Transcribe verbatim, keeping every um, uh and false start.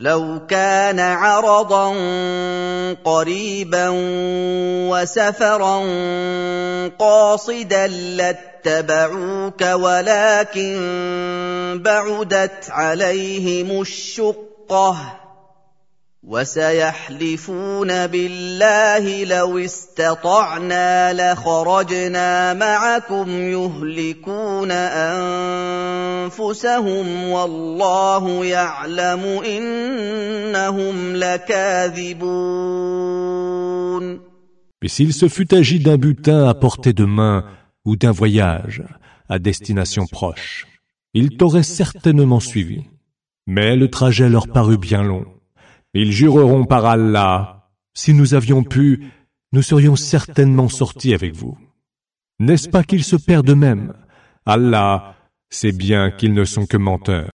لو كان عرضا قريبا وسفرا قاصدا لاتبعوك ولكن بعدت عليهم الشقة وسيحلفون بالله لو استطعنا لخرجنا معكم يهلكون أنفسهم والله يعلم إنهم لكاذبون. Et s'il se fût agi d'un butin à portée de main ou d'un voyage à destination proche, ils t'auraient certainement suivi. Mais le trajet leur parut bien long. Ils jureront par Allah, si nous avions pu, nous serions certainement sortis avec vous. N'est-ce pas qu'ils se perdent eux-mêmes? Allah sait bien qu'ils ne sont que menteurs.